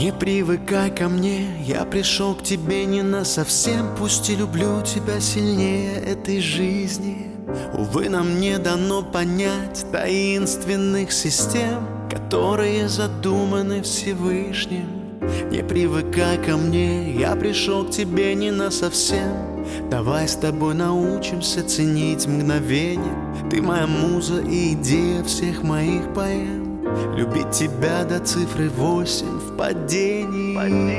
Не привыкай ко мне, я пришел к тебе не насовсем. Пусть и люблю тебя сильнее этой жизни. Увы, нам не дано понять таинственных систем, которые задуманы Всевышним. Не привыкай ко мне, я пришел к тебе не насовсем. Давай с тобой научимся ценить мгновение. Ты моя муза и идея всех моих поэм. Любить тебя до цифры 8 в падении.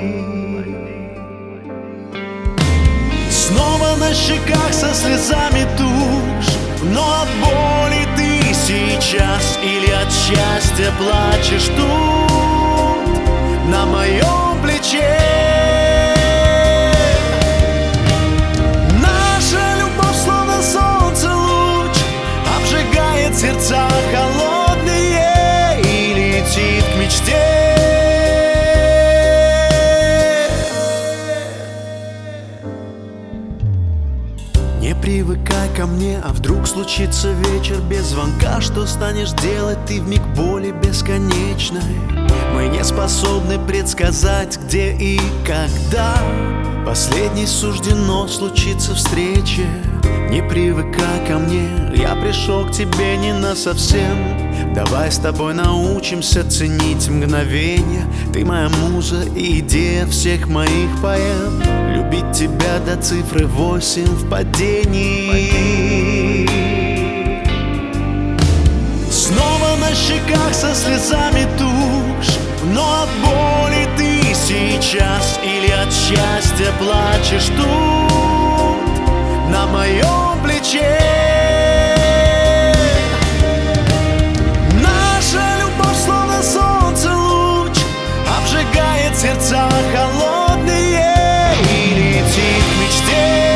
Снова на щеках со слезами тушь, но от боли ты сейчас или от счастья плачешь тут, на моем плече. Наша любовь словно солнце луч, обжигает сердца холодные и летит к мечте. Не привыкай ко мне, а вдруг случится вечер без звонка. Что станешь делать ты вмиг боли бесконечной? Мы не способны предсказать, где и когда последней суждено случиться встрече. Не привыкай ко мне, я пришел к тебе не насовсем. Давай с тобой научимся ценить мгновения. Ты моя муза и идея всех моих поэм. Любить тебя до цифры 8 в падении. Снова на щеках со слезами тушь, но от боли ты сейчас или от счастья плачешь тут, на моем плече. Наша любовь словно солнце луч, обжигает сердца холодные и летит к мечте.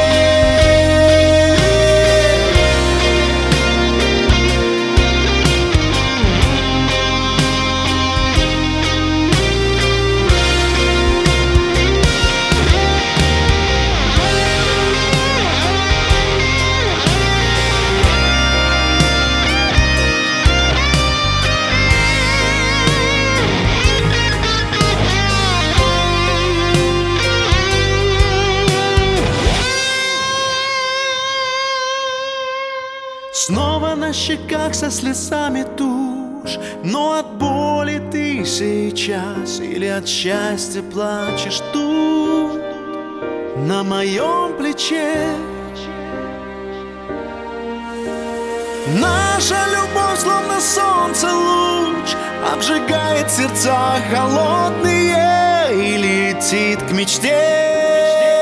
Снова на щеках со слезами тушь, но от боли ты сейчас или от счастья плачешь тут, на моем плече. Наша любовь словно солнце луч, обжигает сердца холодные и летит к мечте.